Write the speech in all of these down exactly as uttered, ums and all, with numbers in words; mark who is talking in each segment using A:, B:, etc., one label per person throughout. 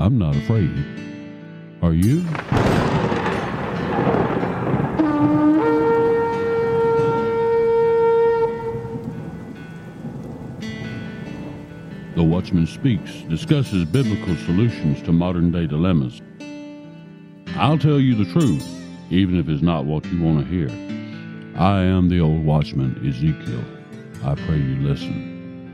A: I'm not afraid. Are you? The Watchman Speaks discusses biblical solutions to modern-day dilemmas. I'll tell you the truth, even if it's not what you want to hear. I am the old watchman, Ezekiel. I pray you listen.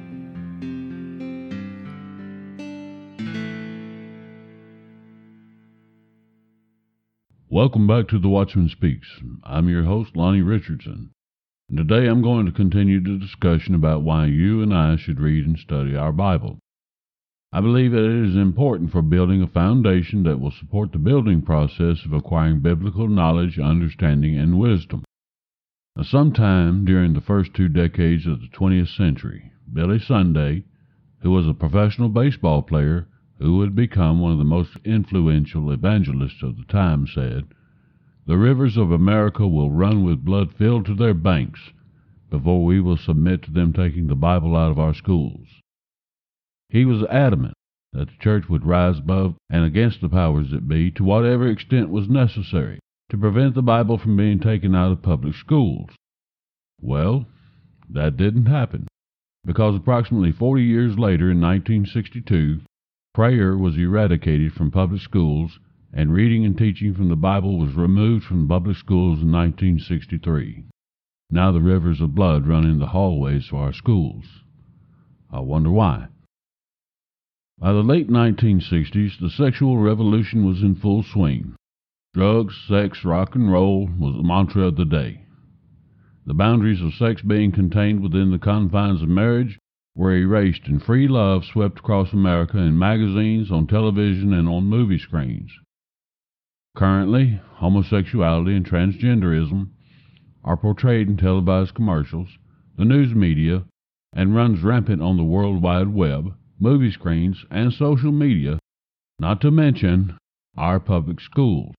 A: Welcome back to The Watchman Speaks. I'm your host, Lonnie Richardson. And today I'm going to continue the discussion about why you and I should read and study our Bible. I believe that it is important for building a foundation that will support the building process of acquiring biblical knowledge, understanding, and wisdom. Now, sometime during the first two decades of the twentieth century, Billy Sunday, who was a professional baseball player who would become one of the most influential evangelists of the time, said, "The rivers of America will run with blood filled to their banks before we will submit to them taking the Bible out of our schools." He was adamant that the church would rise above and against the powers that be to whatever extent was necessary to prevent the Bible from being taken out of public schools. Well, that didn't happen, because approximately forty years later, in nineteen sixty-two, prayer was eradicated from public schools, and reading and teaching from the Bible was removed from public schools in nineteen sixty-three. Now the rivers of blood run in the hallways of our schools. I wonder why. By the late nineteen sixties, the sexual revolution was in full swing. Drugs, sex, rock and roll was the mantra of the day. The boundaries of sex being contained within the confines of marriage were erased, and free love swept across America in magazines, on television, and on movie screens. Currently, homosexuality and transgenderism are portrayed in televised commercials, the news media, and runs rampant on the World Wide Web, movie screens, and social media, not to mention our public schools.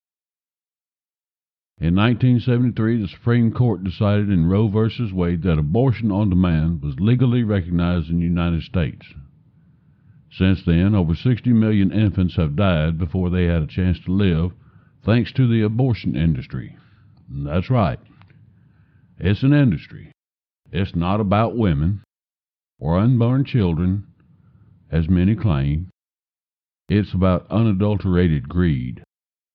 A: In nineteen seventy-three, the Supreme Court decided in Roe versus Wade that abortion on demand was legally recognized in the United States. Since then, over sixty million infants have died before they had a chance to live, thanks to the abortion industry. That's right. It's an industry. It's not about women or unborn children, as many claim. It's about unadulterated greed.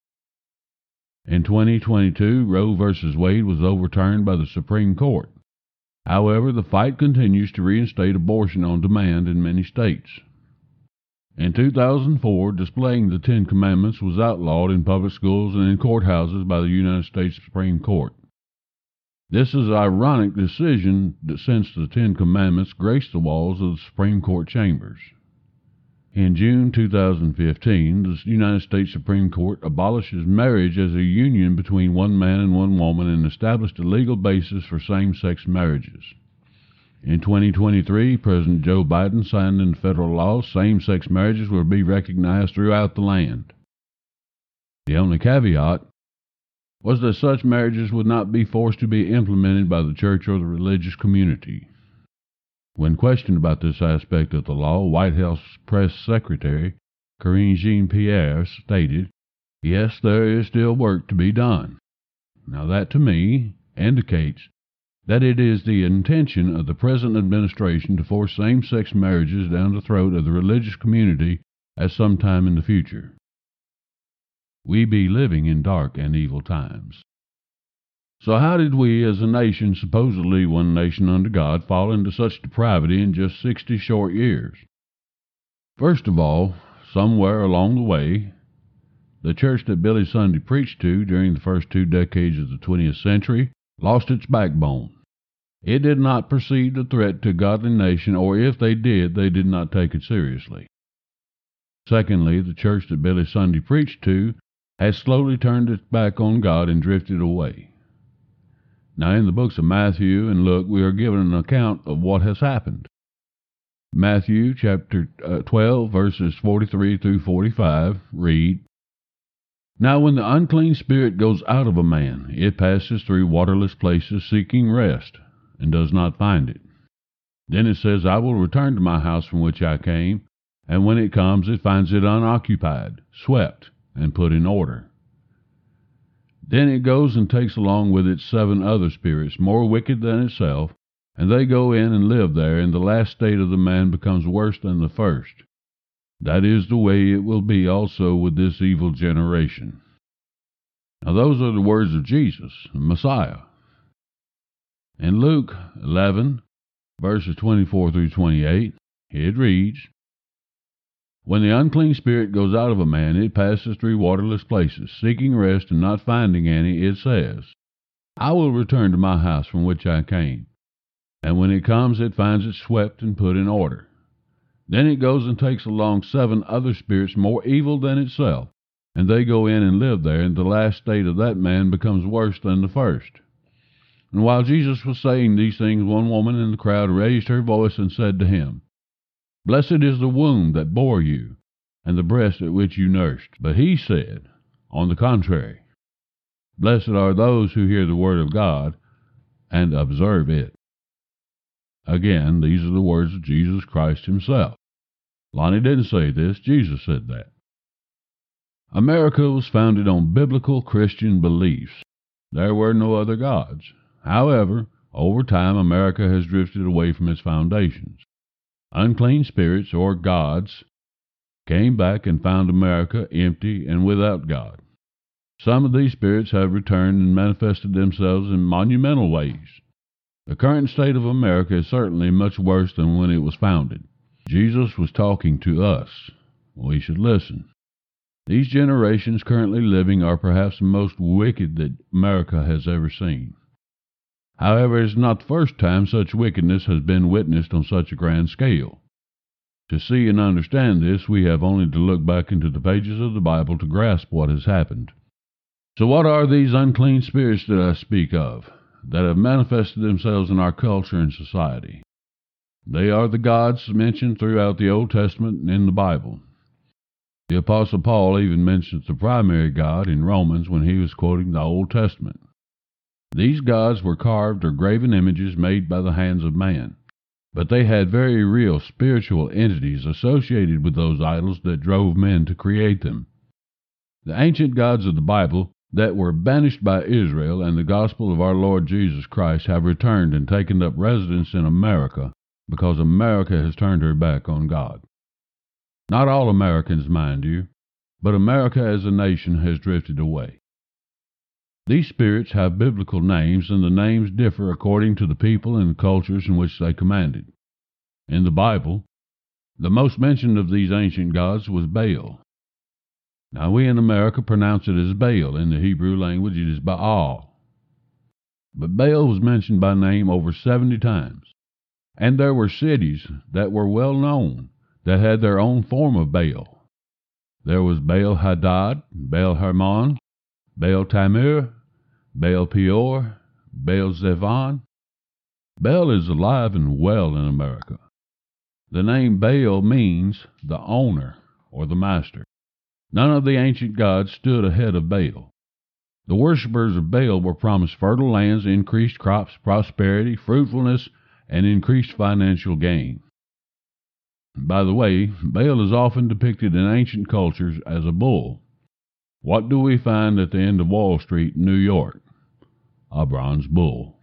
A: In twenty twenty-two, Roe versus Wade was overturned by the Supreme Court. However, the fight continues to reinstate abortion on demand in many states. In two thousand four, displaying the Ten Commandments was outlawed in public schools and in courthouses by the United States Supreme Court. This is an ironic decision that, since the Ten Commandments grace the walls of the Supreme Court chambers. In June two thousand fifteen, the United States Supreme Court abolishes marriage as a union between one man and one woman and established a legal basis for same-sex marriages. In twenty twenty-three, President Joe Biden signed into federal law same-sex marriages will be recognized throughout the land. The only caveat was that such marriages would not be forced to be implemented by the church or the religious community. When questioned about this aspect of the law, White House Press Secretary Karine Jean-Pierre stated, "Yes, there is still work to be done." Now that, to me, indicates that it is the intention of the present administration to force same-sex marriages down the throat of the religious community at some time in the future. We be living in dark and evil times. So how did we, as a nation, supposedly one nation under God, fall into such depravity in just sixty short years? First of all, somewhere along the way, the church that Billy Sunday preached to during the first two decades of the twentieth century lost its backbone. It did not perceive the threat to a godly nation, or if they did, they did not take it seriously. Secondly, the church that Billy Sunday preached to has slowly turned its back on God and drifted away. Now, in the books of Matthew and Luke, we are given an account of what has happened. Matthew chapter uh, twelve, verses forty-three through forty-five, read, "Now when the unclean spirit goes out of a man, it passes through waterless places seeking rest, and does not find it. Then it says, I will return to my house from which I came. and when it comes it finds it unoccupied, swept, and put in order. Then it goes and takes along with it seven other spirits more wicked than itself, and they go in and live there, and the last state of the man becomes worse than the first. That is the way it will be also with this evil generation. Now those are the words of Jesus, the Messiah. In Luke eleven, verses twenty-four through twenty-eight, it reads, "When the unclean spirit goes out of a man, it passes through waterless places, seeking rest and not finding any, it says, 'I will return to my house from which I came.' And when it comes, it finds it swept and put in order. Then it goes and takes along seven other spirits more evil than itself, and they go in and live there, and the last state of that man becomes worse than the first." And while Jesus was saying these things, one woman in the crowd raised her voice and said to him, "Blessed is the womb that bore you, and the breast at which you nursed." But he said, on the contrary, "Blessed are those who hear the word of God and observe it." Again, these are the words of Jesus Christ himself. Lonnie didn't say this, Jesus said that. America was founded on biblical Christian beliefs. There were no other gods. However, over time, America has drifted away from its foundations. Unclean spirits, or gods, came back and found America empty and without God. Some of these spirits have returned and manifested themselves in monumental ways. The current state of America is certainly much worse than when it was founded. Jesus was talking to us. We should listen. These generations currently living are perhaps the most wicked that America has ever seen. However, it is not the first time such wickedness has been witnessed on such a grand scale. To see and understand this, we have only to look back into the pages of the Bible to grasp what has happened. So what are these unclean spirits that I speak of, that have manifested themselves in our culture and society? They are the gods mentioned throughout the Old Testament and in the Bible. The Apostle Paul even mentions the primary God in Romans when he was quoting the Old Testament. These gods were carved or graven images made by the hands of man, but they had very real spiritual entities associated with those idols that drove men to create them. The ancient gods of the Bible that were banished by Israel and the gospel of our Lord Jesus Christ have returned and taken up residence in America because America has turned her back on God. Not all Americans, mind you, but America as a nation has drifted away. These spirits have biblical names, and the names differ according to the people and cultures in which they commanded. In the Bible, the most mentioned of these ancient gods was Baal. Now we in America pronounce it as Baal. In the Hebrew language it is Baal. But Baal was mentioned by name over seventy times, and there were cities that were well known that had their own form of Baal. There was Baal Hadad, Baal Hermon, Baal Tamir, Baal Peor, Baal Zephon. Baal is alive and well in America. The name Baal means the owner or the master. None of the ancient gods stood ahead of Baal. The worshippers of Baal were promised fertile lands, increased crops, prosperity, fruitfulness, and increased financial gain. By the way, Baal is often depicted in ancient cultures as a bull. What do we find at the end of Wall Street in New York? A bronze bull.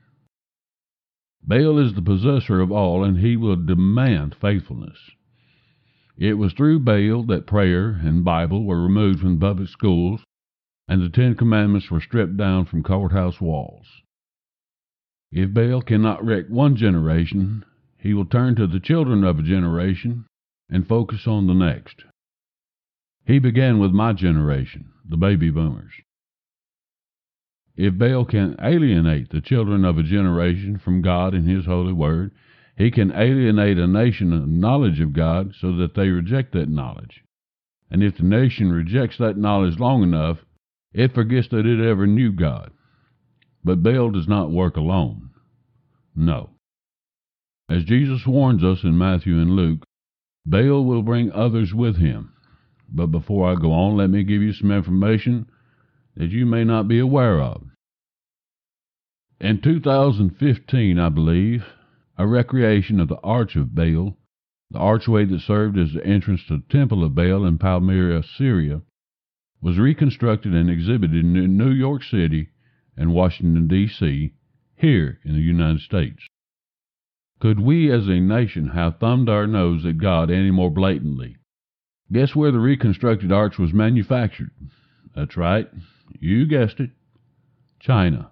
A: Baal is the possessor of all, and he will demand faithfulness. It was through Baal that prayer and Bible were removed from public schools, and the Ten Commandments were stripped down from courthouse walls. If Baal cannot wreck one generation, he will turn to the children of a generation and focus on the next. He began with my generation, the baby boomers. If Baal can alienate the children of a generation from God and His holy word, he can alienate a nation of knowledge of God so that they reject that knowledge. And if the nation rejects that knowledge long enough, it forgets that it ever knew God. But Baal does not work alone. No. As Jesus warns us in Matthew and Luke, Baal will bring others with him. But before I go on, let me give you some information that you may not be aware of. In two thousand fifteen, I believe, a recreation of the Arch of Baal The archway that served as the entrance to the Temple of Baal in Palmyra, Syria, was reconstructed and exhibited in New York City and Washington, D C, here in the United States. Could we as a nation have thumbed our nose at God any more blatantly? Guess where the reconstructed arch was manufactured? That's right, you guessed it, China.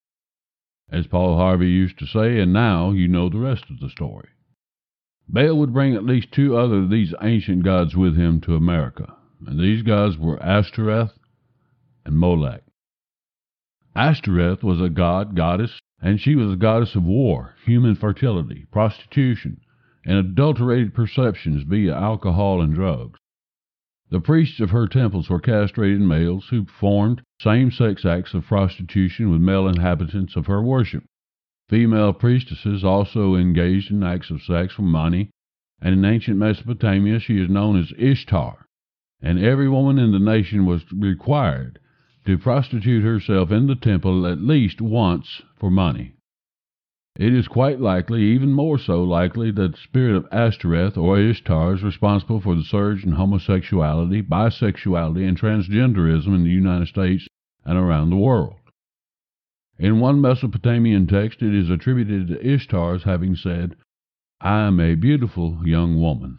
A: As Paul Harvey used to say, and now you know the rest of the story. Baal would bring at least two other of these ancient gods with him to America, and these gods were Ashtoreth and Molech. Ashtoreth was a god, goddess, and she was a goddess of war, human fertility, prostitution, and adulterated perceptions via alcohol and drugs. The priests of her temples were castrated males who performed same-sex acts of prostitution with male inhabitants of her worship. Female priestesses also engaged in acts of sex for money, and in ancient Mesopotamia she is known as Ishtar, and every woman in the nation was required to prostitute herself in the temple at least once for money. It is quite likely, even more so likely, that the spirit of Ashtoreth or Ishtar is responsible for the surge in homosexuality, bisexuality, and transgenderism in the United States and around the world. In one Mesopotamian text, it is attributed to Ishtar as having said, "I am a beautiful young woman.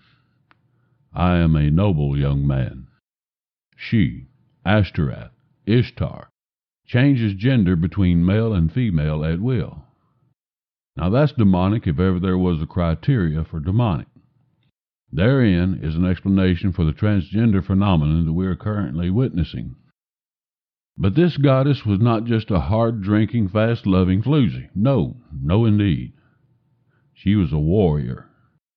A: I am a noble young man." She, Ashtoreth, Ishtar, changes gender between male and female at will. Now that's demonic if ever there was a criteria for demonic. Therein is an explanation for the transgender phenomenon that we are currently witnessing. But this goddess was not just a hard-drinking, fast-loving floozy. No, no indeed. She was a warrior.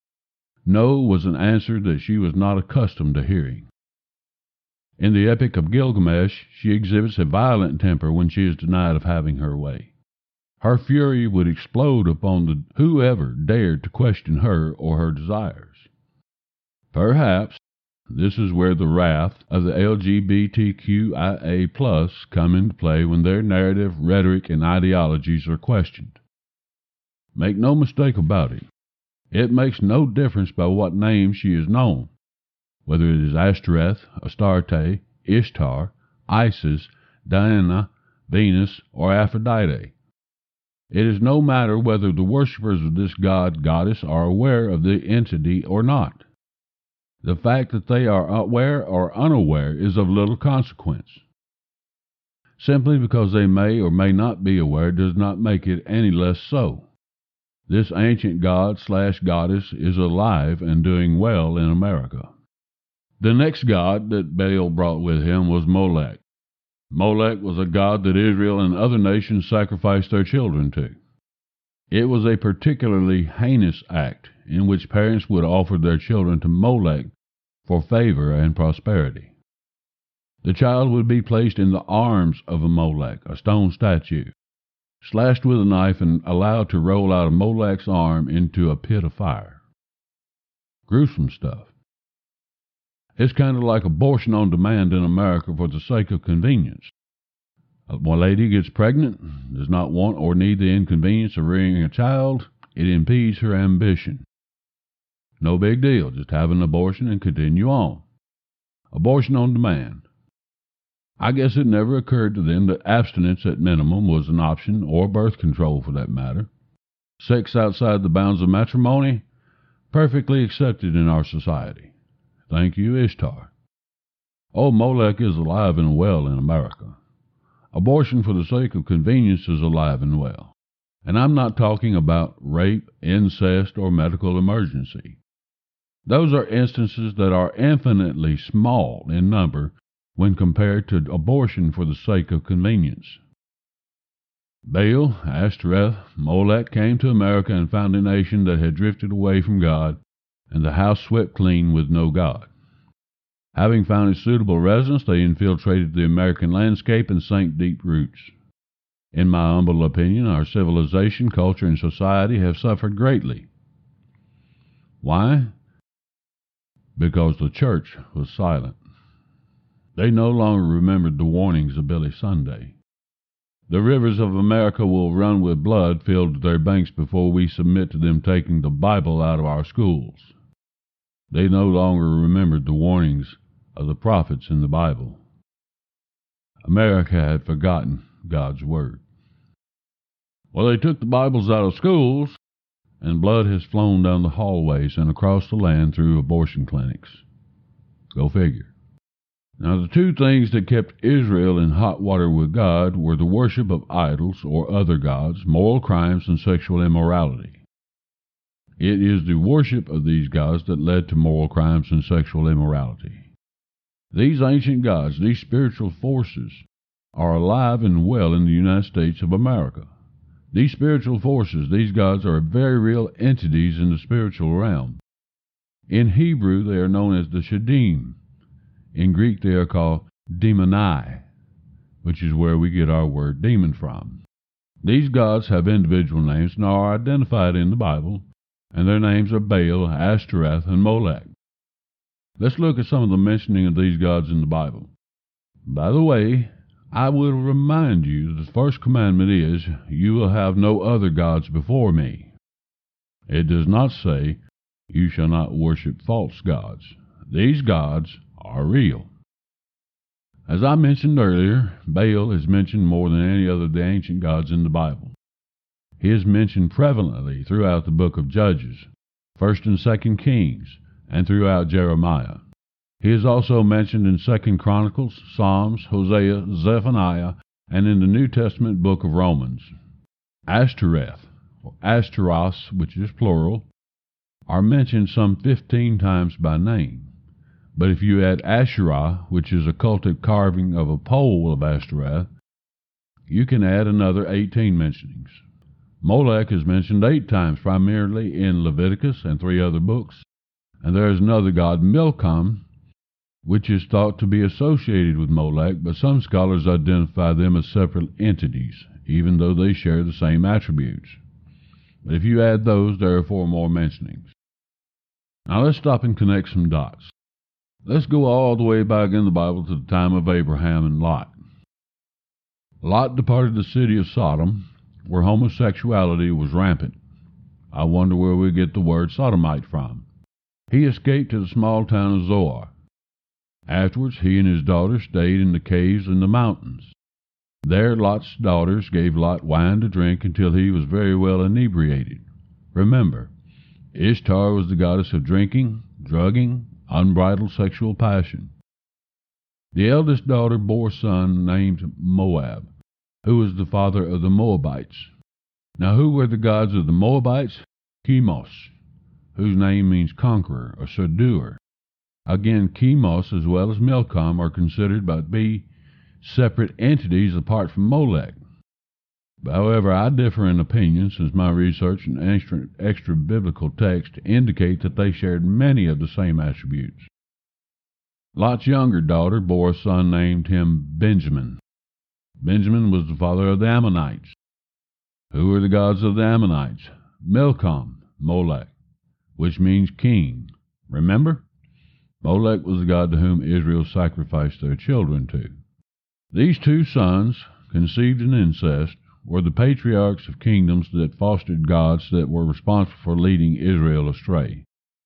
A: No was an answer that she was not accustomed to hearing. In the Epic of Gilgamesh, she exhibits a violent temper when she is denied of having her way. Her fury would explode upon the whoever dared to question her or her desires. Perhaps this is where the wrath of the L G B T Q I A plus come into play when their narrative, rhetoric, and ideologies are questioned. Make no mistake about it, it makes no difference by what name she is known, whether it is Ashtoreth, Astarte, Ishtar, Isis, Diana, Venus, or Aphrodite. It is no matter whether the worshippers of this god, goddess are aware of the entity or not. The fact that they are aware or unaware is of little consequence. Simply because they may or may not be aware does not make it any less so. This ancient god slash goddess is alive and doing well in America. The next god that Baal brought with him was Molech. Molech was a god that Israel and other nations sacrificed their children to. It was a particularly heinous act in which parents would offer their children to Molech for favor and prosperity. The child would be placed in the arms of a Molech, a stone statue, slashed with a knife and allowed to roll out of Molech's arm into a pit of fire. Gruesome stuff. It's kind of like abortion on demand in America for the sake of convenience. When a lady gets pregnant, does not want or need the inconvenience of rearing a child, it impedes her ambition. No big deal, just have an abortion and continue on. Abortion on demand. I guess it never occurred to them that abstinence at minimum was an option, or birth control for that matter. Sex outside the bounds of matrimony, perfectly accepted in our society. Thank you, Ishtar. Oh, Molech is alive and well in America. Abortion for the sake of convenience is alive and well. And I'm not talking about rape, incest, or medical emergency. Those are instances that are infinitely small in number when compared to abortion for the sake of convenience. Baal, Ashtoreth, Molech came to America and found a nation that had drifted away from God and the house swept clean with no God. Having found a suitable residence, they infiltrated the American landscape and sank deep roots. In my humble opinion, our civilization, culture, and society have suffered greatly. Why? Because the church was silent. They no longer remembered the warnings of Billy Sunday. The rivers of America will run with blood filled to their banks before we submit to them taking the Bible out of our schools. They no longer remembered the warnings of the prophets in the Bible. America had forgotten God's Word. Well, they took the Bibles out of schools, and blood has flown down the hallways and across the land through abortion clinics. Go figure. Now, the two things that kept Israel in hot water with God were the worship of idols or other gods, moral crimes, and sexual immorality. It is the worship of these gods that led to moral crimes and sexual immorality. These ancient gods, these spiritual forces, are alive and well in the United States of America. These spiritual forces, these gods, are very real entities in the spiritual realm. In Hebrew, they are known as the Shadim. In Greek, they are called demonai, which is where we get our word demon from. These gods have individual names and are identified in the Bible, and their names are Baal, Ashtoreth, and Molech. Let's look at some of the mentioning of these gods in the Bible. By the way, I will remind you that the first commandment is, you will have no other gods before me. It does not say, you shall not worship false gods. These gods are real. As I mentioned earlier, Baal is mentioned more than any other of the ancient gods in the Bible. He is mentioned prevalently throughout the book of Judges, First and Second Kings, and throughout Jeremiah. He is also mentioned in Second Chronicles, Psalms, Hosea, Zephaniah, and in the New Testament book of Romans. Ashtoreth, or Ashtaroth, which is plural, are mentioned some fifteen times by name. But if you add Asherah, which is a cultic carving of a pole of Ashtoreth, you can add another eighteen mentionings. Molech is mentioned eight times, primarily in Leviticus and three other books, and there is another god, Milcom, which is thought to be associated with Molech, but some scholars identify them as separate entities, even though they share the same attributes. But if you add those, there are four more mentionings. Now let's stop and connect some dots. Let's go all the way back in the Bible to the time of Abraham and Lot. Lot departed the city of Sodom, where homosexuality was rampant. I wonder where we get the word sodomite from. He escaped to the small town of Zoar. Afterwards, he and his daughter stayed in the caves in the mountains. There, Lot's daughters gave Lot wine to drink until he was very well inebriated. Remember, Ishtar was the goddess of drinking, drugging, unbridled sexual passion. The eldest daughter bore a son named Moab, who was the father of the Moabites. Now, who were the gods of the Moabites? Chemos, whose name means conqueror or subduer. Again, Chemos as well as Milcom are considered to be separate entities apart from Molech. However, I differ in opinion, since my research and extra, extra biblical text indicate that they shared many of the same attributes. Lot's younger daughter bore a son named him Benjamin. Benjamin was the father of the Ammonites. Who were the gods of the Ammonites? Milcom, Molech, which means king. Remember? Molech was the god to whom Israel sacrificed their children to. These two sons, conceived in incest, were the patriarchs of kingdoms that fostered gods that were responsible for leading Israel astray.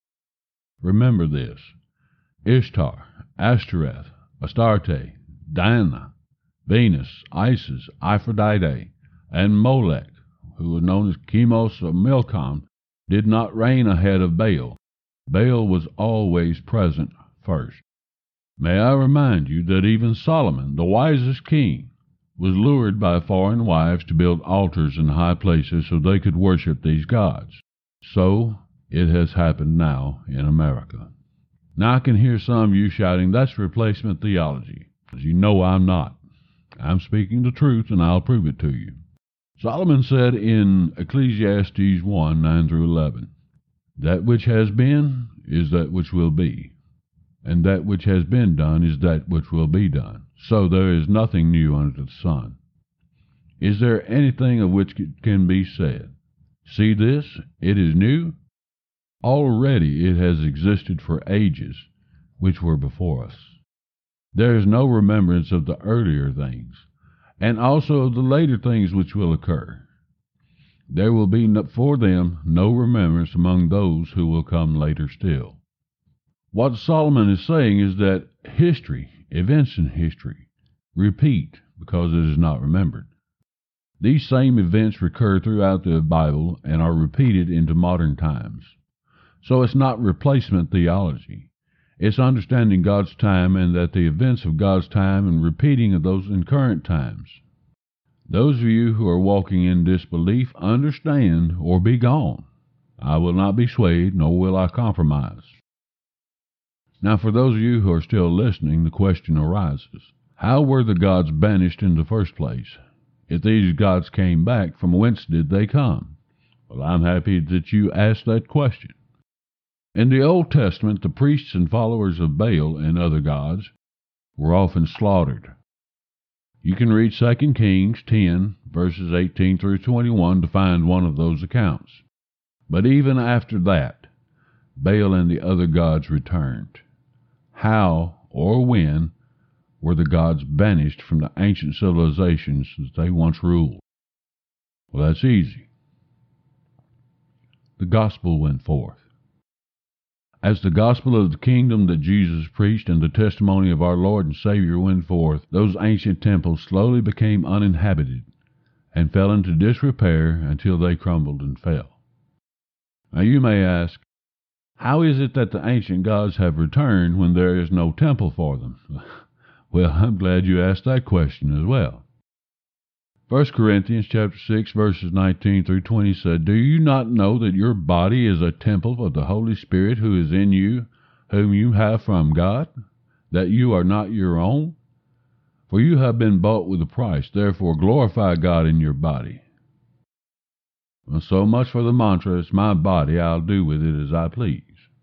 A: Remember this: Ishtar, Ashtoreth, Astarte, Diana, Venus, Isis, Aphrodite, and Molech, who was known as Chemos or Milcom, did not reign ahead of Baal. Baal was always present first. May I remind you that even Solomon, the wisest king, was lured by foreign wives to build altars in high places so they could worship these gods. So it has happened now in America. Now I can hear some of you shouting, that's replacement theology. As you know, I'm not. I'm speaking the truth, and I'll prove it to you. Solomon said in Ecclesiastes one, nine through eleven, that which has been is that which will be, and that which has been done is that which will be done. So there is nothing new under the sun. Is there anything of which can be said, see this, it is new? Already it has existed for ages, which were before us. There is no remembrance of the earlier things, and also of the later things which will occur. There will be for them no remembrance among those who will come later still. What Solomon is saying is that history, events in history, repeat because it is not remembered. These same events recur throughout the Bible and are repeated into modern times. So it's not replacement theology. It's understanding God's time and that the events of God's time and repeating of those in current times. Those of you who are walking in disbelief, understand or be gone. I will not be swayed, nor will I compromise. Now, for those of you who are still listening, the question arises, how were the gods banished in the first place? If these gods came back, from whence did they come? Well, I'm happy that you asked that question. In the Old Testament, the priests and followers of Baal and other gods were often slaughtered. You can read Second Kings ten, verses eighteen through twenty-one to find one of those accounts. But even after that, Baal and the other gods returned. How or when were the gods banished from the ancient civilizations that they once ruled? Well, that's easy. The gospel went forth. As the gospel of the kingdom that Jesus preached and the testimony of our Lord and Savior went forth, those ancient temples slowly became uninhabited and fell into disrepair until they crumbled and fell. Now you may ask, how is it that the ancient gods have returned when there is no temple for them? Well, I'm glad you asked that question as well. First Corinthians chapter six, verses nineteen through twenty said, Do you not know that your body is a temple of the Holy Spirit who is in you, whom you have from God, that you are not your own? For you have been bought with a price, therefore glorify God in your body. Well, so much for the mantra, it's my body, I'll do with it as I please.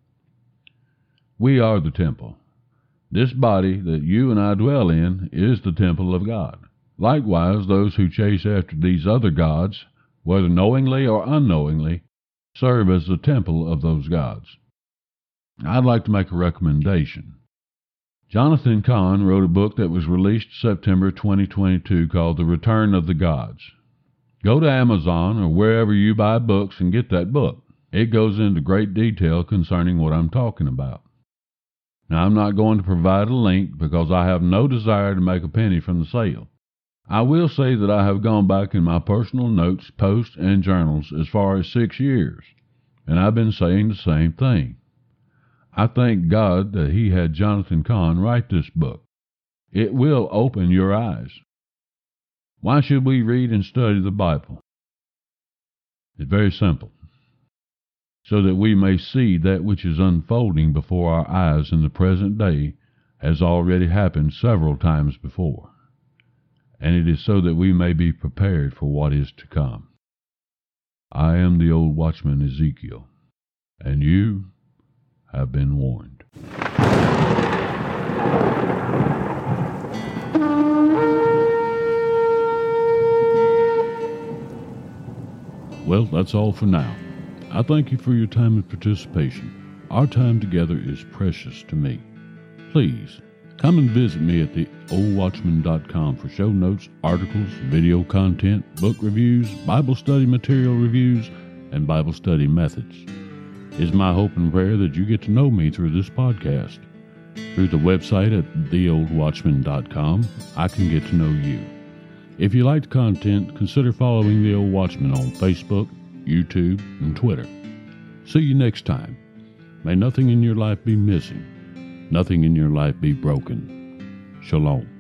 A: We are the temple. This body that you and I dwell in is the temple of God. Likewise, those who chase after these other gods, whether knowingly or unknowingly, serve as the temple of those gods. I'd like to make a recommendation. Jonathan Cahn wrote a book that was released September twenty twenty-two called The Return of the Gods. Go to Amazon or wherever you buy books and get that book. It goes into great detail concerning what I'm talking about. Now, I'm not going to provide a link because I have no desire to make a penny from the sale. I will say that I have gone back in my personal notes, posts, and journals as far as six years, and I've been saying the same thing. I thank God that He had Jonathan Cahn write this book. It will open your eyes. Why should we read and study the Bible? It's very simple. So that we may see that which is unfolding before our eyes in the present day has already happened several times before. And it is so that we may be prepared for what is to come. I am the old watchman Ezekiel, and you have been warned. Well, that's all for now. I thank you for your time and participation. Our time together is precious to me. Please, come and visit me at the old watchman dot com for show notes, articles, video content, book reviews, Bible study material reviews, and Bible study methods. It is my hope and prayer that you get to know me through this podcast. Through the website at the old watchman dot com, I can get to know you. If you like the content, consider following The Old Watchman on Facebook, YouTube, and Twitter. See you next time. May nothing in your life be missing. Nothing in your life be broken. Shalom.